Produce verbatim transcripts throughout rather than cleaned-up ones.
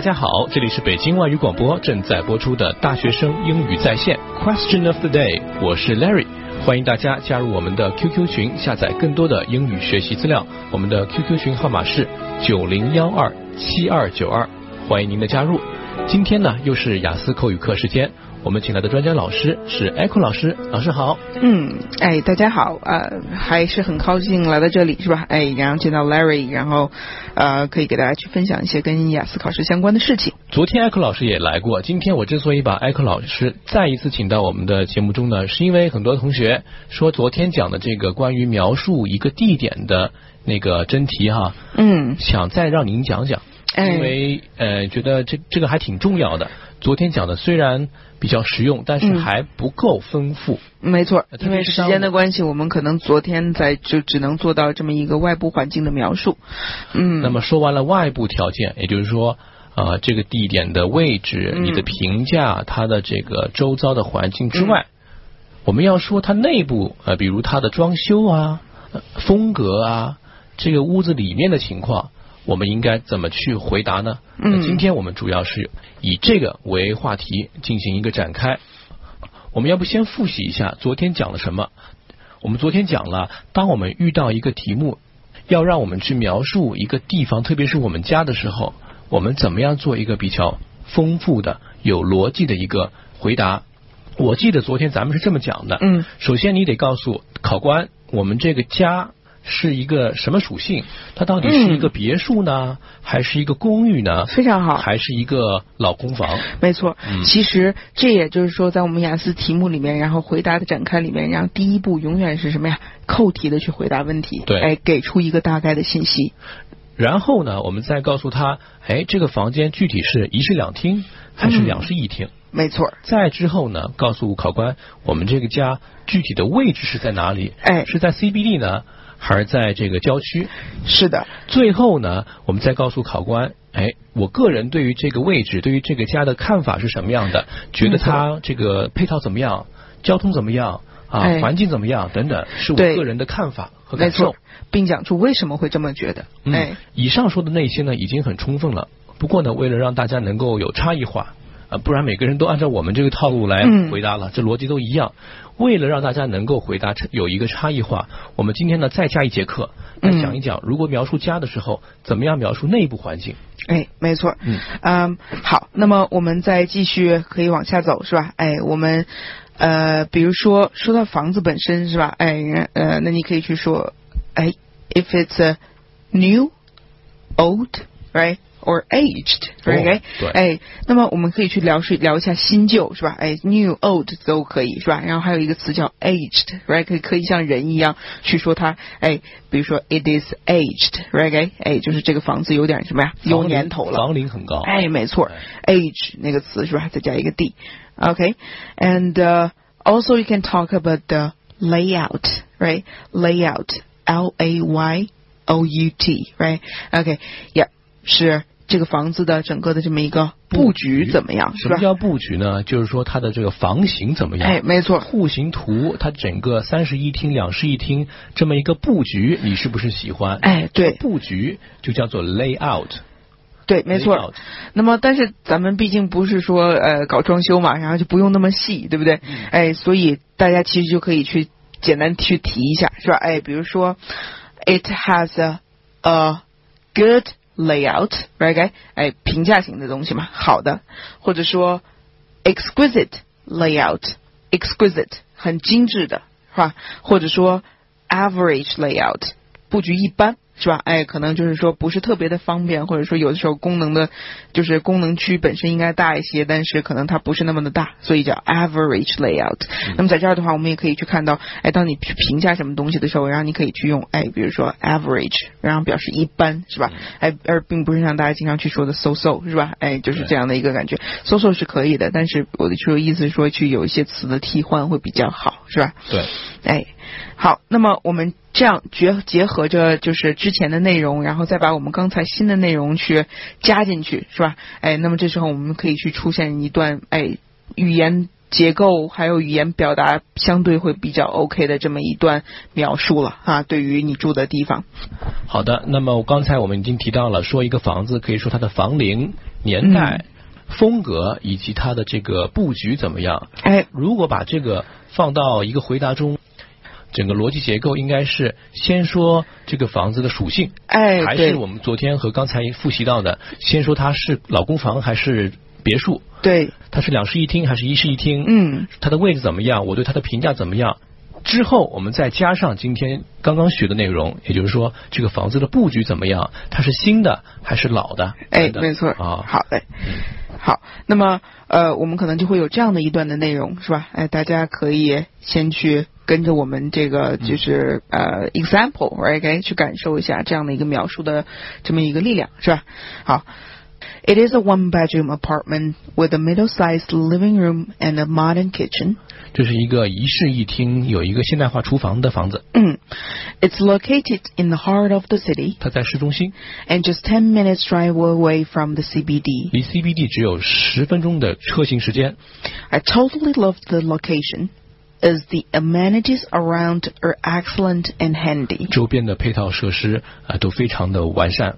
大家好，这里是北京外语广播正在播出的大学生英语在线 Question of the Day， 我是 Larry， 欢迎大家加入我们的 Q Q 群，下载更多的英语学习资料。我们的 Q Q 群号码是九零一二七二九二，欢迎您的加入。今天呢又是雅思口语课时间，我们请来的专家老师是 Echo 老师，老师好。 嗯，哎，大家好，呃，还是很高兴来到这里，是吧？哎，然后见到 Larry， 然后呃，可以给大家去分享一些跟雅思考试相关的事情。 昨天 Echo 老师也来过，今天我之所以把 Echo 老师再一次请到我们的节目中呢，是因为很多同学说昨天讲的这个关于描述一个地点的那个真题哈， 嗯， 想再让您讲讲。因为呃觉得这这个还挺重要的，昨天讲的虽然比较实用，但是还不够丰富。 嗯、没错，因为时间的关系，我们可能昨天在就只能做到这么一个外部环境的描述。嗯， 那么说完了外部条件，也就是说呃这个地点的位置、嗯、你的评价、它的这个周遭的环境之外，嗯、我们要说它内部呃比如它的装修啊、风格啊，这个屋子里面的情况。我们应该怎么去回答呢？嗯，今天我们主要是以这个为话题进行一个展开。我们要不先复习一下昨天讲了什么？我们昨天讲了，当我们遇到一个题目，要让我们去描述一个地方，特别是我们家的时候，我们怎么样做一个比较丰富的、有逻辑的一个回答？我记得昨天咱们是这么讲的。嗯，首先你得告诉考官，我们这个家是一个什么属性？它到底是一个别墅呢、嗯、还是一个公寓呢？ 非常好。 还是一个老公房？ 没错、嗯、其实这也就是说在我们雅思题目里面，然后回答的展开里面，然后第一步永远是什么呀？扣题的去回答问题。对，哎，给出一个大概的信息。 然后呢，我们再告诉他，哎，这个房间具体是一室两厅还是两室一厅？嗯， 没错。 再之后呢，告诉考官，我们这个家具体的位置是在哪里？哎，是在 C B D 呢还是在这个郊区？ 是的。最后呢，我们再告诉考官，哎，我个人对于这个位置，对于这个家的看法是什么样的？觉得它这个配套怎么样？交通怎么样？啊，哎、环境怎么样？等等，是我个人的看法和感受， 并讲出为什么会这么觉得。 嗯、哎，以上说的那些呢，已经很充分了。不过呢，为了让大家能够有差异化，啊，不然每个人都按照我们这个套路来回答了，嗯、这逻辑都一样。为了让大家能够回答有一个差异化，我们今天呢再加一节课来讲一讲，如果描述家的时候，怎么样描述内部环境。 哎，没错。嗯，嗯，好，那么我们再继续可以往下走，是吧？哎，我们呃，比如说说到房子本身，是吧？哎，呃，那你可以去说，哎 ，if it's a new, old, right?Or aged, right? 哦、对。 哎，那么我们可以去聊是聊一下新旧，是吧？哎 ，new, old 都可以，是吧？然后还有一个词叫 aged, right? 可以可以像人一样去说它，哎，比如说 it is aged, right? 哎，就是这个房子有点什么呀？有年头了， 房龄很高。 哎，没错、哎、，age 那个词是吧？再加一个 d, okay? And、uh, also you can talk about the layout, right? Layout, L A Y O U T, right? Okay, yeah, 是。这个房子的整个的这么一个布局怎么样？ 什么叫布局呢？就是说它的这个房型怎么样？ 哎，没错。 户型图，它整个三室一厅、两室一厅这么一个布局，你是不是喜欢？ 哎，对， 布局就叫做 layout。 对，没错。那么，但是咱们毕竟不是说呃搞装修嘛，然后就不用那么细，对不对？嗯、哎，所以大家其实就可以去简单去提一下，是吧？哎，比如说 ，it has a a good layout, right? 哎，评价型的东西嘛，好的，或者说 exquisite layout, exquisite 很精致的，是吧？或者说 average layout 布局一般，是吧？哎，可能就是说不是特别的方便，或者说有的时候功能的，就是功能区本身应该大一些，但是可能它不是那么的大，所以叫 average layout、嗯。那么在这儿的话，我们也可以去看到，哎，当你去评价什么东西的时候，然后你可以去用，哎，比如说 average， 然后表示一般，是吧？哎，而并不是像大家经常去说的 so so， 是吧？哎，就是这样的一个感觉 ，so so 是可以的，但是我的说意思是说，去有一些词的替换会比较好，是吧？ 对， 哎。好，那么我们这样结结合着就是之前的内容，然后再把我们刚才新的内容去加进去，是吧？哎，那么这时候我们可以去出现一段哎语言结构还有语言表达相对会比较 OK 的这么一段描述了啊，对于你住的地方。 好的，那么刚才我们已经提到了，说一个房子可以说它的房龄、 年代、嗯、风格以及它的这个布局怎么样？ 哎， 如果把这个放到一个回答中，整个逻辑结构应该是先说这个房子的属性， 哎， 还是我们昨天和刚才复习到的，先说它是老公房还是别墅？ 对， 它是两室一厅还是一室一厅？ 嗯， 它的位置怎么样？我对它的评价怎么样？之后我们再加上今天刚刚学的内容，也就是说这个房子的布局怎么样？它是新的还是老的？ 哎，没错啊， 好嘞。好，那么呃，我们可能就会有这样的一段的内容，是吧？哎，大家可以先去跟着我们这个就是、嗯、呃 example，right？ 去感受一下这样的一个描述的这么一个力量，是吧？好。It is a one-bedroom apartment with a middle-sized living room and a modern kitchen. 这是一个一室一厅，有一个现代化厨房的房子。 嗯 It's located in the heart of the city. 它在市中心。 And just ten minutes drive away from the C B D. 离 C B D 只有十分钟的车行时间。 I totally love the location. As the amenities around are excellent and handy. 周边的配套设施啊、呃、都非常的完善。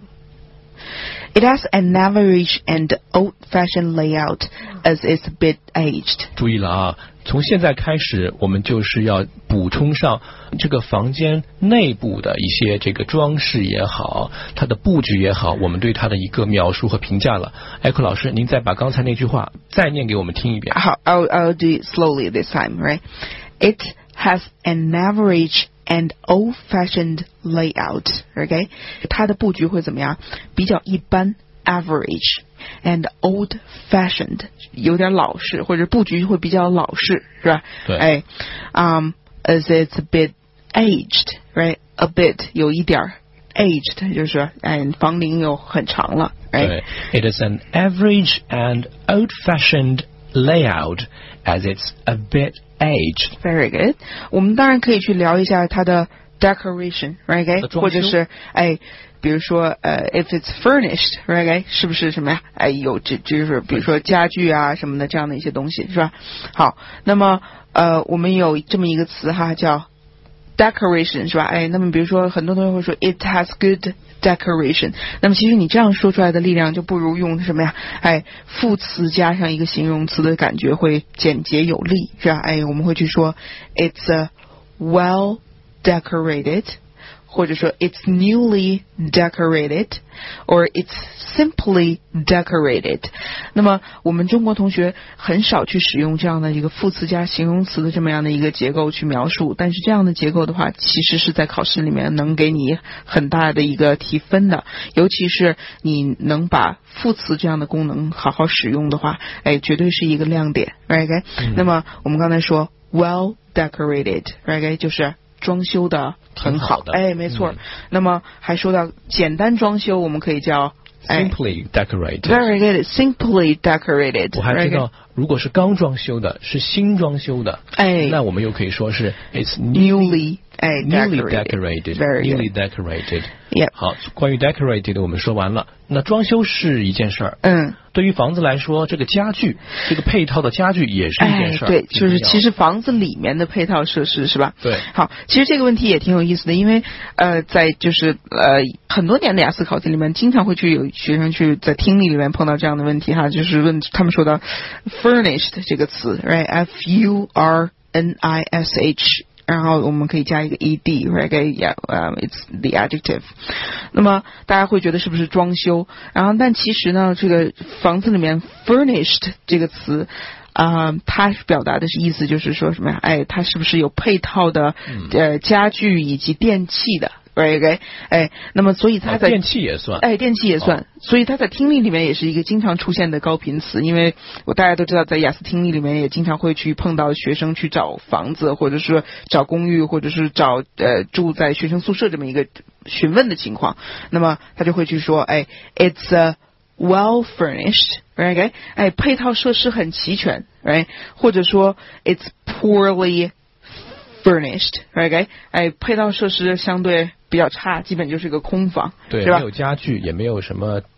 It has an average and old-fashioned layout, as it's a bit aged. 注意了啊，从现在开始，我们就是要补充上这个房间内部的一些这个装饰也好，它的布局也好，我们对它的一个描述和评价了。Echo 老师，您再把刚才那句话再念给我们听一遍。 好 I'll, I'll do it slowly this time, right? It has an average and old-fashioned layout, okay? 它的布局会怎么样？比较一般 average and old-fashioned 有点老式，或者布局会比较老式，是吧？ 对。 哎， um, as it's a bit aged, right? A bit 有一点 aged 就是哎房龄又很长了， 对。It is an average and old-fashioned layout as it's a bit aged. Very good. 我们当然可以去聊一下它的 decoration, right? 或者是哎，比如说呃 if it's furnished, right? 是不是什么呀？哎，有这就是比如说家具啊什么的这样的一些东西，是吧？好，那么呃我们有这么一个词哈，叫 decoration， 是吧？哎，那么比如说很多同学会说 it has good decoration， 那么其实你这样说出来的力量就不如用什么呀？哎，副词加上一个形容词的感觉会简洁有力，是吧？哎，我们会去说 it's a well decorated， 或者说 it's newly decorated， or it's simply decorated。 那么我们中国同学很少去使用这样的一个副词加形容词的这么样的一个结构去描述，但是这样的结构的话其实是在考试里面能给你很大的一个提分的，尤其是你能把副词这样的功能好好使用的话，哎，绝对是一个亮点， right？ 嗯、那么我们刚才说 well decorated， right？ 就是装修的很好，哎，没错、嗯。那么还说到简单装修，我们可以叫 simply decorated。 Very good, simply decorated。 我还知道，如果是刚装修的，是新装修的， 哎， 那我们又可以说是 it's newly, 哎 newly decorated, newly decorated。Yep. 好，关于 decorated 我们说完了。那装修是一件事儿， 嗯， 对于房子来说，这个家具，这个配套的家具也是一件事儿、 哎。对，就是其实房子里面的配套设施是吧？ 对。 好，其实这个问题也挺有意思的，因为呃，在就是呃很多年的雅思考题里面，经常会去有学生去在听力里面碰到这样的问题哈，就是问他们说到 furnished 这个词 ，right？F U R N I S H。然后我们可以加一个 ed， right？ Yeah, um, it's the adjective。 那么大家会觉得是不是装修？然后但其实呢，这个房子里面 furnished 这个词啊、呃，它表达的是意思就是说什么呀？哎，它是不是有配套的呃家具以及电器的？right, okay? 哎，那么所以它在、 哦、电器也算， 哎，电器也算、哦，所以它在听力里面也是一个经常出现的高频词。因为我大家都知道，在雅思听力里面也经常会去碰到学生去找房子，或者是找公寓，或者是找呃住在学生宿舍这么一个询问的情况。那么他就会去说，哎 ，it's a well furnished, right? Okay? 哎，配套设施很齐全 ，right? 或者说 it's poorly furnished, right? Okay? 哎，配套设施相对比较差，基本就是一个空房， 对， 是吧？ 没有家具，也没有什么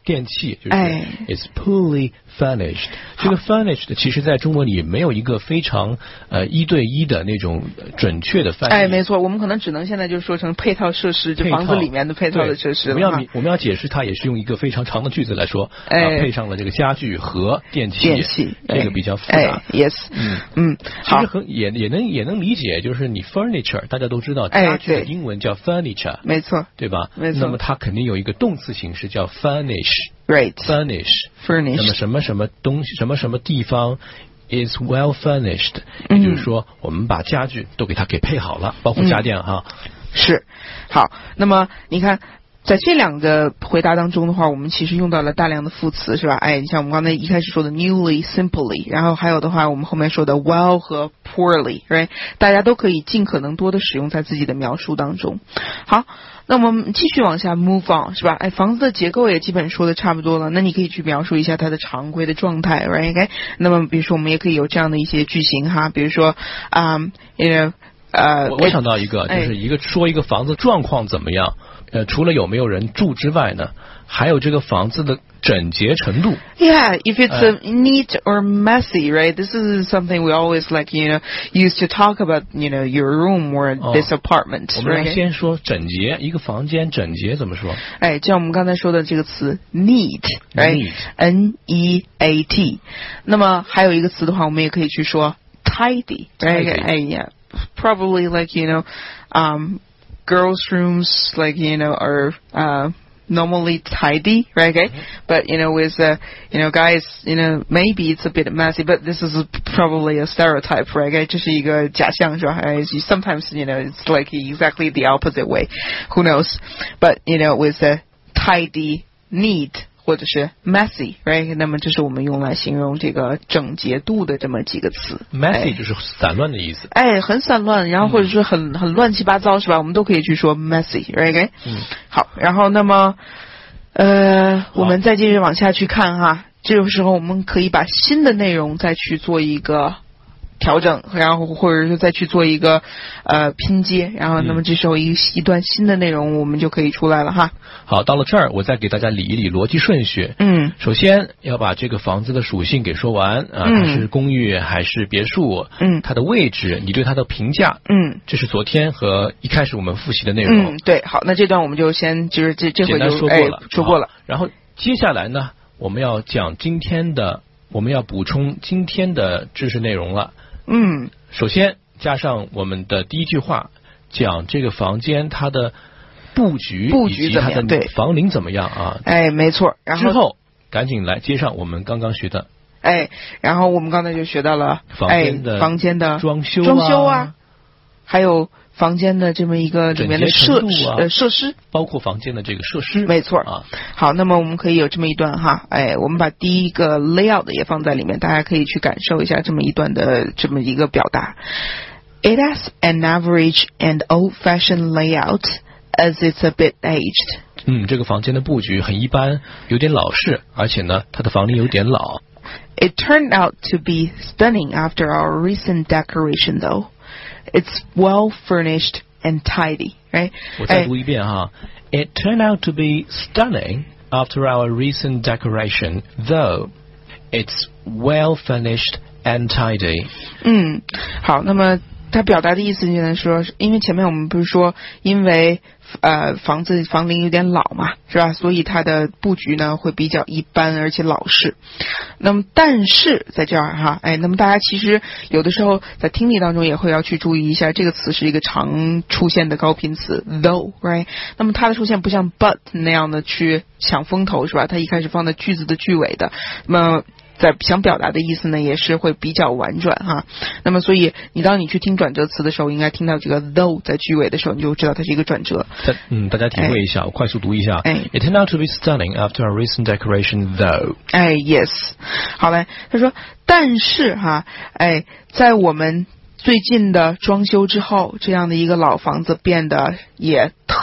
电器，就是 it's poorly furnished。这个 furnished 其实在中文里没有一个非常呃一对一的那种准确的翻译。 哎，没错，我们可能只能现在就说成配套设施，就房子里面的配套的设施了。 我们要我们要解释它，也是用一个非常长的句子来说，哎、呃，配上了这个家具和电器， 电器这个比较复杂。 哎、yes， 嗯嗯， 其实很也也能也能理解，就是你 furniture 大家都知道，家具的英文叫 furniture，、哎、 没错， 对吧？ 没错。 那么它肯定有一个动词形式叫 furnish。Right. Furnish. Furnish. 那么什么什么东西，什么什么地方 is well furnished，、嗯、也就是说，我们把家具都给它给配好了，包括家电、嗯、哈。 是，好。那么你看，在这两个回答当中的话，我们其实用到了大量的副词，是吧？哎，你像我们刚才一开始说的 newly, simply， 然后还有的话，我们后面说的 well 和 poorly，right？ 大家都可以尽可能多的使用在自己的描述当中。好。那我们继续往下 move on， 是吧？哎，房子的结构也基本说的差不多了，那你可以去描述一下它的常规的状态 ，right？ Okay？ 那么比如说我们也可以有这样的一些句型哈，比如说，嗯 ，you know， 呃， 我我想到一个，就是一个说一个房子状况怎么样，呃，除了有没有人住之外呢，还有这个房子的整洁程度。 Yeah, if it's uh, neat or messy, right? This is something we always like, you know, use to talk about, you know, your room or this apartment. 我们来先说整洁，一个房间整洁怎么说？ 哎，就像我们刚才说的这个词 neat, right? N E A T. 那么还有一个词的话，我们也可以去说 tidy, right? 哎呀 ，probably like, you know, um, girls' rooms like, you know, are, uh, normally tidy, right? Okay? Mm-hmm. But, you know, with, uh, you know, guys, you know, maybe it's a bit messy, but this is probably a stereotype, right? Okay? 这是一个假象，是吧？ Sometimes, you know, it's like exactly the opposite way. Who knows? But, you know, with a tidy, neat, 或者是 messy, right? 那么这是我们用来形容这个整洁度的这么几个词。 messy 就是散乱的意思。 哎，很散乱，然后或者是很、嗯、很乱七八糟，是吧？我们都可以去说 messy, right? Okay? 嗯。 好，然后那么，呃，我们再继续往下去看哈。这个时候我们可以把新的内容再去做一个调整，然后或者是再去做一个呃拼接，然后那么这时候一、嗯、一段新的内容我们就可以出来了哈。 好，到了这儿我再给大家理一理逻辑顺序。 嗯， 首先要把这个房子的属性给说完啊，它是公寓还是别墅？ 嗯， 它的位置，你对它的评价。 嗯， 这是昨天和一开始我们复习的内容。 嗯，对，好，那这段我们就先就是这这回就说过了、 哎，说过了。 然后接下来呢，我们要讲今天的，我们要补充今天的知识内容了。 嗯， 首先加上我们的第一句话，讲这个房间它的布局， 布局怎么样？对， 房龄怎么样啊？ 哎，没错。然后之后赶紧来接上我们刚刚学的。 哎，然后我们刚才就学到了房间的、 哎、房间的装修、啊、 装修啊，还有房间的这么一个里面的设啊、 呃设施， 包括房间的这个设施， 没错啊。 好，那么我们可以有这么一段哈，哎，我们把第一个 layout 也放在里面，大家可以去感受一下这么一段的这么一个表达。It has an average and old-fashioned layout, as it's a bit aged. 嗯，这个房间的布局很一般，有点老式，而且呢，它的房龄有点老。 It turned out to be stunning after our recent decoration, though. It's well furnished and tidy, right? 我再读一遍哈。It turned out to be stunning after our recent decoration, though it's well furnished and tidy. 嗯，好，那么它表达的意思就是说，因为前面我们不是说，因为呃房子房龄有点老嘛，是吧？所以它的布局呢会比较一般，而且老式。那么但是在这儿哈，哎，那么大家其实有的时候在听力当中也会要去注意一下，这个词是一个常出现的高频词 though, right？ 那么它的出现不像 but 那样的去抢风头，是吧？它一开始放在句子的句尾的，那么在想表达的意思呢，也是会比较婉转哈。那么所以你当你去听转折词的时候，应该听到这个 though 在句尾的时候，你就知道它是一个转折。 嗯，大家体会一下，哎、我快速读一下。 哎 It turned out to be stunning after a recent decoration, though. 哎 ，yes， 好嘞。他说，但是哈，哎，在我们最近的装修之后，这样的一个老房子变得也特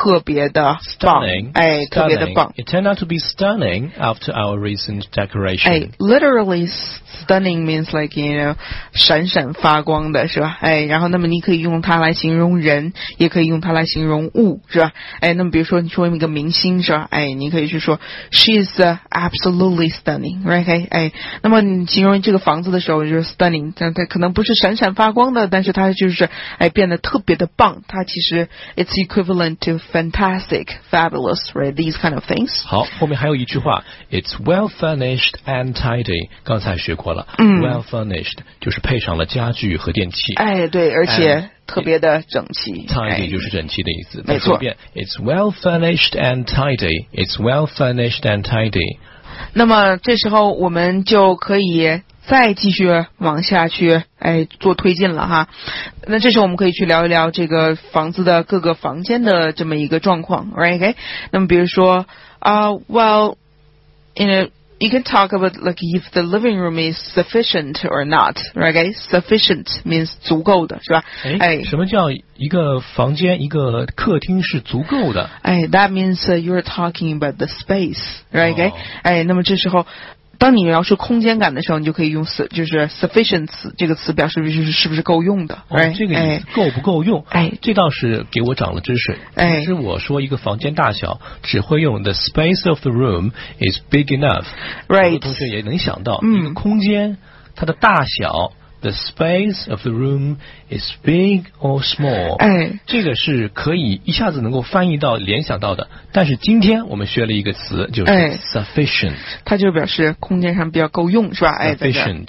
特别的棒，哎，特别的棒。 It turned out to be stunning after our recent decoration. 哎 ，literally stunning means like you know 闪闪发光的是吧？哎，然后那么你可以用它来形容人，也可以用它来形容物是吧？哎，那么比如说你说一个明星是吧？哎，你可以去说 She is uh, absolutely stunning, right? 哎，那么你形容这个房子的时候就是 stunning， 但它可能不是闪闪发光的，但是它就是哎变得特别的棒。它其实 it's equivalent to fantastic, fabulous, right? These kind of things. 好，后面还有一句话 ，It's well furnished and tidy。刚才学过了、 嗯、 ，well furnished 就是配上了家具和电器。 哎，对，而且特别的整齐。 tidy 就是整齐的意思。 没错。 It's well furnished and tidy. It's well furnished and tidy. 那么这时候我们就可以再继续往下去，哎，做推进了哈。那这时候我们可以去聊一聊这个房子的各个房间的这么一个状况 ，right? Okay? 那么比如说啊、uh, ，well, in a you can talk about like if the living room is sufficient or not, right? Okay? Sufficient means 足够的，是吧？ 哎，什么叫一个房间、一个客厅是足够的？ 哎 ，that means、uh, you're talking about the space, right? Okay? 哎，那么这时候。当你描述空间感的时候，你就可以用就是 sufficient 词这个词表示就是是不是够用的。 哦，这个意思够不够用？ 哎， 这倒是给我长了知识。 哎， 其实我说一个房间大小，只会用 the space of the room is big enough。 Right， 很多同学也能想到， 嗯， 一个空间它的大小。The space of the room is big or small。 哎， 这个是可以一下子能够翻译到、联想到的。但是今天我们学了一个词，就是 sufficient，、 哎、它就表示空间上比较够用，是吧？哎 ，sufficient，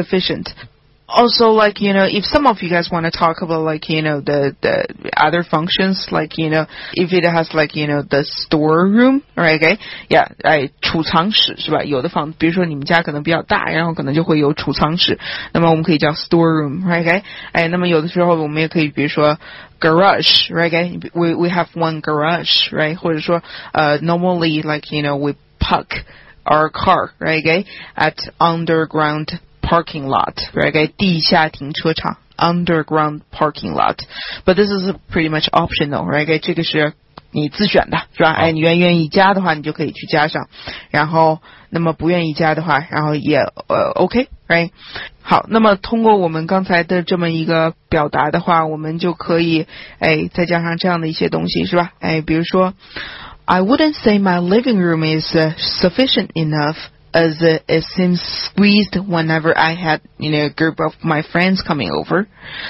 sufficient。Also, like, you know, if some of you guys want to talk about, like, you know, the, the other functions, like, you know, if it has, like, you know, the storeroom, right, okay? Yeah, 哎，储藏室是吧？有的房，比如说你们家可能比较大，然后可能就会有储藏室，那么我们可以叫 storeroom, right, okay? 哎，那么有的时候我们也可以，比如说 garage, right, okay? We, we have one garage, right? 或者说，呃、uh, normally, like, you know, we park our car, right, okay? At underground parking lot, right? Okay? 地下停车场 underground parking lot. But this is pretty much optional, right? Okay? 这个是你自选的，是吧？哎，你愿愿意加的话，你就可以去加上。然后，那么不愿意加的话，然后也呃 OK, right? 好，那么通过我们刚才的这么一个表达的话，我们就可以哎再加上这样的一些东西，是吧？哎，比如说 I wouldn't say my living room is uh, sufficient enough.As uh, it seems squeezed whenever I had, you know, a group of my friends coming over.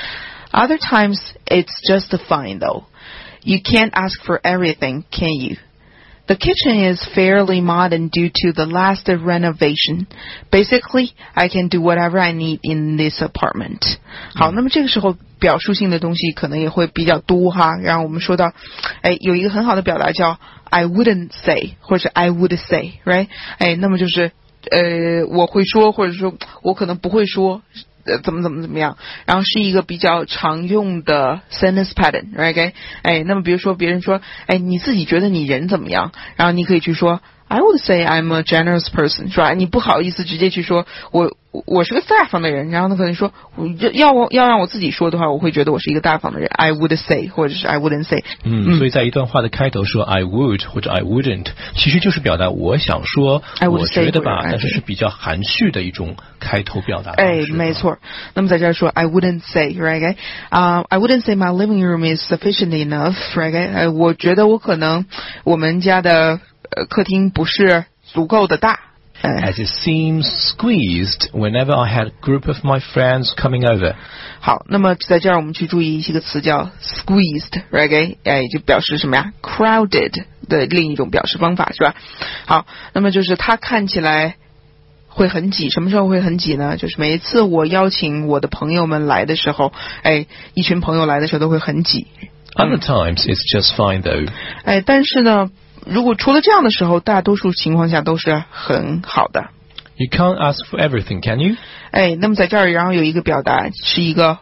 Other times, it's just fine though. You can't ask for everything, can you? The kitchen is fairly modern due to the last renovation. Basically, I can do whatever I need in this apartment. 好，那么这个时候表述性的东西可能也会比较多哈。然后我们说到，哎，有一个很好的表达叫 I wouldn't say 或者 I would say, right? 哎，那么就是呃我会说，或者说我可能不会说。呃，怎么怎么怎么样，然后是一个比较常用的 sentence pattern, right? Okay? 哎，那么比如说别人说，哎，你自己觉得你人怎么样？然后你可以去说 I would say I'm a generous person, 是吧？你不好意思直接去说我我是个大方的人，然后他可能说要我要让我自己说的话，我会觉得我是一个大方的人 I would say 或者是 I wouldn't say。 嗯，所以在一段话的开头说 I would 或者 I wouldn't， 其实就是表达我想说我觉得吧，但是是比较含蓄的一种开头表达方式。 哎，没错。那么在这儿说 I wouldn't say, right? Okay? Uh, I wouldn't say my living room is sufficient enough, right? Okay? 呃，我觉得我可能我们家的呃客厅不是足够的大。 As it seems squeezed whenever I had a group of my friends coming over. 好，那么在这儿我们去注意一个词叫 squeezed, right? Okay? 哎，就表示什么呀 ？crowded 的另一种表示方法是吧？好，那么就是它看起来会很挤，什么时候会很挤呢？就是每一次我邀请我的朋友们来的时候，哎，一群朋友来的时候都会很挤。 Other times it's just fine though. 哎，但是呢。如果除了这样的时候，大多数情况下都是很好的。 You can't ask for everything, can you? 哎，那么在这儿，然后有一个表达是一个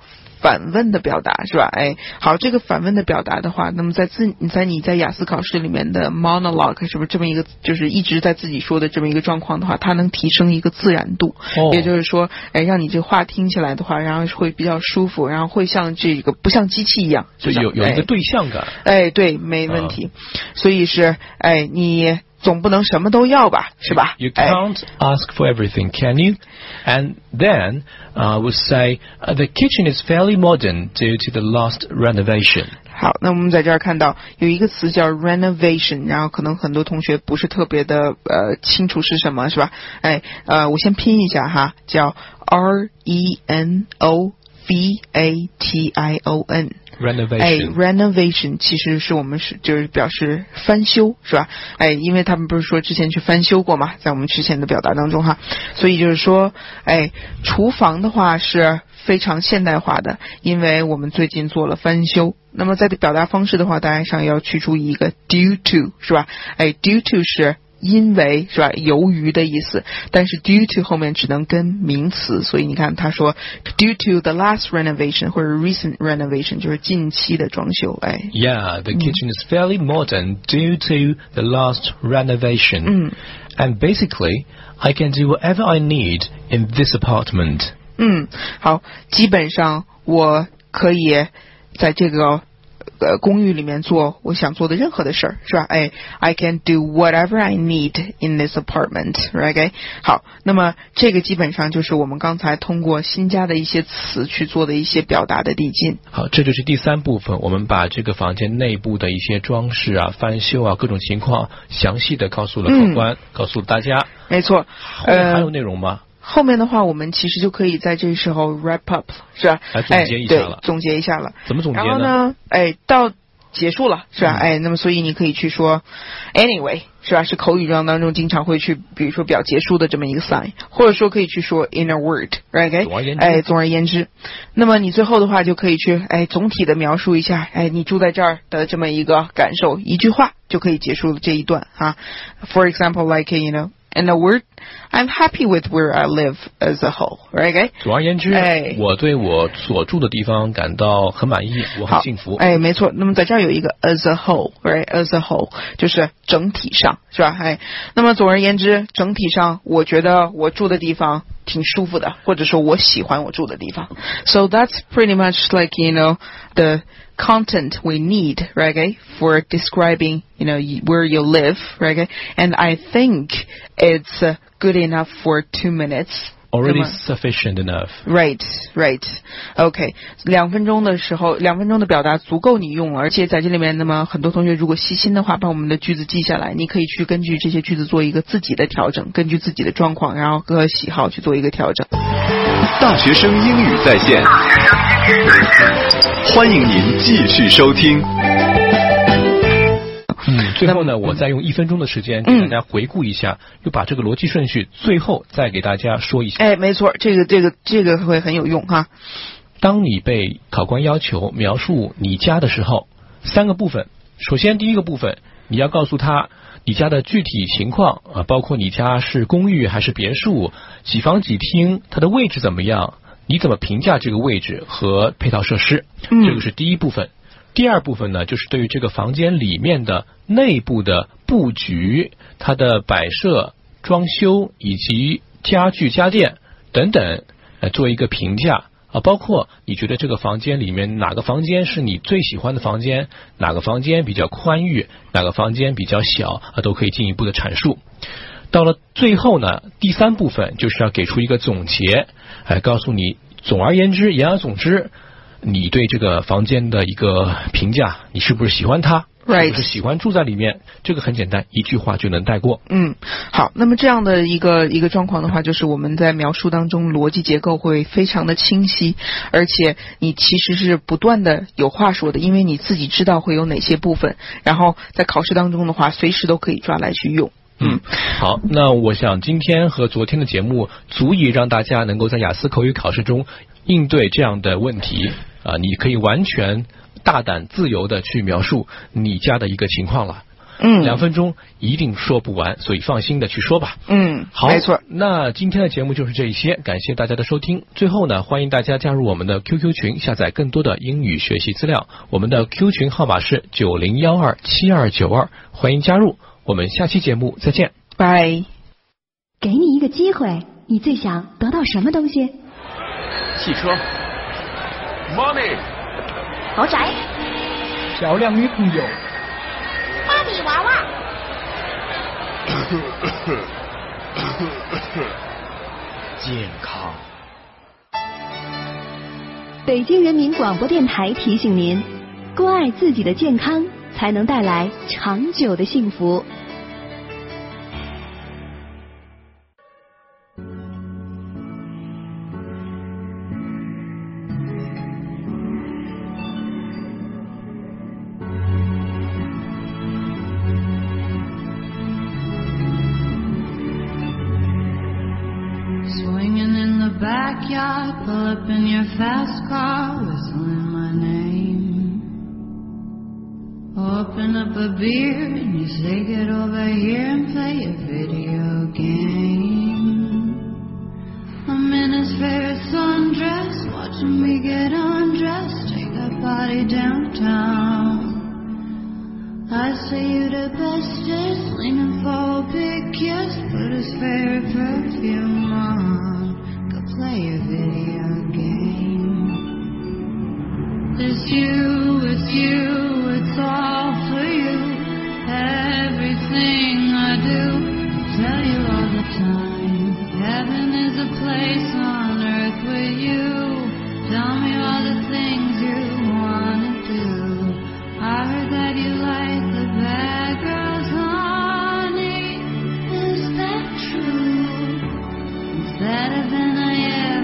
反问的表达，是吧？哎，好，这个反问的表达的话，那么在自你在你在雅思考试里面的 monologue 是不是这么一个就是一直在自己说的这么一个状况的话，它能提升一个自然度，哦、也就是说，哎，让你这话听起来的话，然后会比较舒服，然后会像这个不像机器一样， 就有有一个对象感。 哎，对，没问题。啊、所以是哎你。总不能什么都要吧，是吧 ？You can't ask for everything, can you? And then I uh, would say uh, the kitchen is fairly modern due to the last renovation. 好，那我们在这儿看到有一个词叫 renovation， 然后可能很多同学不是特别的呃清楚是什么，是吧？哎，呃，我先拼一下哈，叫 R E N O V A T I O N。Renovation， 哎 ，renovation 其实是我们是就是表示翻修，是吧？哎，因为他们不是说之前去翻修过嘛，在我们之前的表达当中哈，所以就是说，哎，厨房的话是非常现代化的，因为我们最近做了翻修。那么在表达方式的话，大家上要去注意一个 due to， 是吧？哎 ，due to 是因为，是吧？由于的意思，但是 due to 后面只能跟名词，所以你看他说 due to the last renovation 或者 recent renovation 就是近期的装修，哎。 Yeah, the kitchen is fairly modern due to the last renovation. 嗯 And basically, I can do whatever I need in this apartment. 嗯，好，基本上我可以在这个呃，公寓里面做我想做的任何的事儿，是吧？哎 ，I can do whatever I need in this apartment, right? Okay? 好，那么这个基本上就是我们刚才通过新加的一些词去做的一些表达的递进。 好，这就是第三部分，我们把这个房间内部的一些装饰啊、翻修啊各种情况详细的告诉了考官，嗯、告诉了大家。 没错， 后面还有内容吗？ 呃后面的话，我们其实就可以在这时候 wrap up， 是吧？ 来总结一下了。 哎、对，总结一下了。 怎么总结呢？ 然后呢，哎，到结束了，是吧？嗯、哎，那么所以你可以去说 anyway， 是吧？是口语中当中经常会去，比如说表结束的这么一个 sign， 或者说可以去说 in a word，right？ 总而言之， 哎，总而言之，那么你最后的话就可以去，哎，总体的描述一下，哎，你住在这儿的这么一个感受，一句话就可以结束这一段啊。For example, like you know.In a word, I'm happy with where I live as a whole, right? Okay? 总而言之，哎、我对我所住的地方感到很满意，我很幸福。 哎，没错。那么在这儿有一个 as a whole, right? As a whole 就是整体上，是吧？哎，那么总而言之，整体上我觉得我住的地方挺舒服的，或者说我喜欢我住的地方。So that's pretty much like, you know, the content we need, right, okay, for describing, you know, where you live, right, okay? And I think it's uh, good enough for two minutes. Already sufficient enough. Right, right. OK. 两分钟的时候，两分钟的表达足够你用，而且在这里面，那么很多同学如果细心的话，把我们的句子记下来，你可以去根据这些句子做一个自己的调整，根据自己的状况，然后和喜好去做一个调整。 大学生英语在线，欢迎您继续收听。 嗯，最后呢，我再用一分钟的时间给大家回顾一下，嗯、又把这个逻辑顺序最后再给大家说一下。 哎，没错，这个这个这个会很有用哈。 当你被考官要求描述你家的时候，三个部分。首先，第一个部分，你要告诉他你家的具体情况啊，包括你家是公寓还是别墅，几房几厅，它的位置怎么样，你怎么评价这个位置和配套设施， 嗯、 这个是第一部分。第二部分呢，就是对于这个房间里面的内部的布局、它的摆设、装修以及家具家电等等，来做一个评价啊，包括你觉得这个房间里面哪个房间是你最喜欢的房间，哪个房间比较宽裕，哪个房间比较小啊，都可以进一步的阐述。到了最后呢，第三部分就是要给出一个总结，来告诉你，总而言之，言而总之，你对这个房间的一个评价，你是不是喜欢它？ Right. 是不是喜欢住在里面？这个很简单，一句话就能带过。 嗯，好，那么这样的一个一个状况的话，就是我们在描述当中逻辑结构会非常的清晰，而且你其实是不断的有话说的，因为你自己知道会有哪些部分，然后在考试当中的话，随时都可以抓来去用。 嗯，好，那我想今天和昨天的节目足以让大家能够在雅思口语考试中应对这样的问题啊、呃，你可以完全大胆自由的去描述你家的一个情况了。 嗯， 两分钟一定说不完，所以放心的去说吧。 嗯， 好， 没错。 那今天的节目就是这一些，感谢大家的收听。最后呢，欢迎大家加入我们的 Q Q 群，下载更多的英语学习资料。我们的 Q 群号码是九零幺二七二九二，欢迎加入。我们下期节目再见， 拜。 给你一个机会，你最想得到什么东西？ 汽车 ，money， 豪宅， 漂亮女朋友， 芭比娃娃， 健康。 北京人民广播电台提醒您：关爱自己的健康，才能带来长久的幸福。 Backyard, pull up in your fast car, whistling my name. Open up a beer and you say get over here and play a video game. I'm in his favorite sundress, watching me get undressed, take that body downtown. I say you the bestest, leaning for a big kiss, put his favorite perfume on. Play a video game. It's you, it's you, it's all for you. Everything I do, tell you all the time. Heaven is a place on earth with you. Tell me all the things you wanna do. I heard that you like the bad girls, honey. Is that true? It's better than I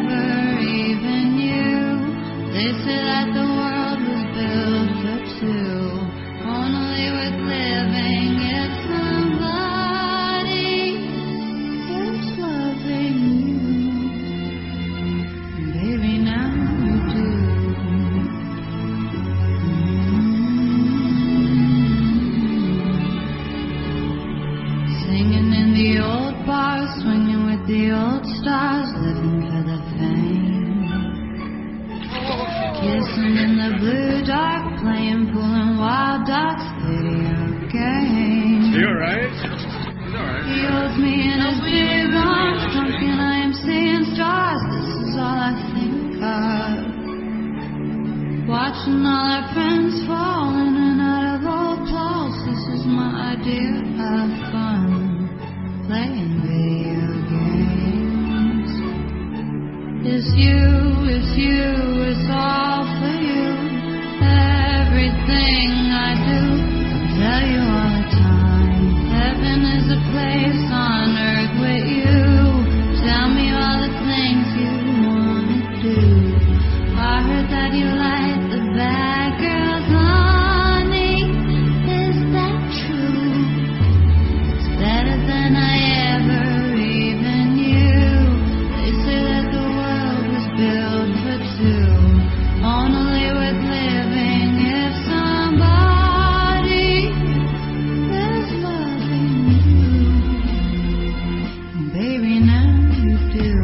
They say that the world was built for two, only worth living if somebody is loving you. Baby, now you do. Mm-hmm. Singing in the old bars, swinging with the old stars, living for the fame. Kissing in the blue dark, playing pool and wild ducks, video games. You alright? He's alright. He holds me in his big arms, drunken I am seeing stars. This is all I think of. Watching all our friends fall in and out of old clothes. This is my idea of fun, playing video games. It's you, it's you, it's all for you. Everything I do, tell you all the time. Heaven is a place on earth with you. Tell me all the things you wanna do. I heard that you like the bad girls, honey. Is that true? It's better than I ever even knew. They say that the world was built for two, only worth living if somebody is loving you. Baby, now you do.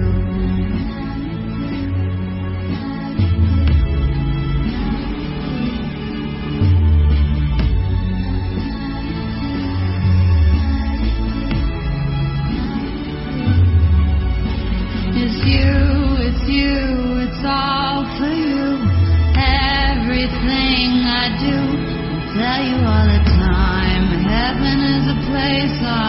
It's you, it's you, it's all for you. Everything I do, I tell you all the time. Heaven is a place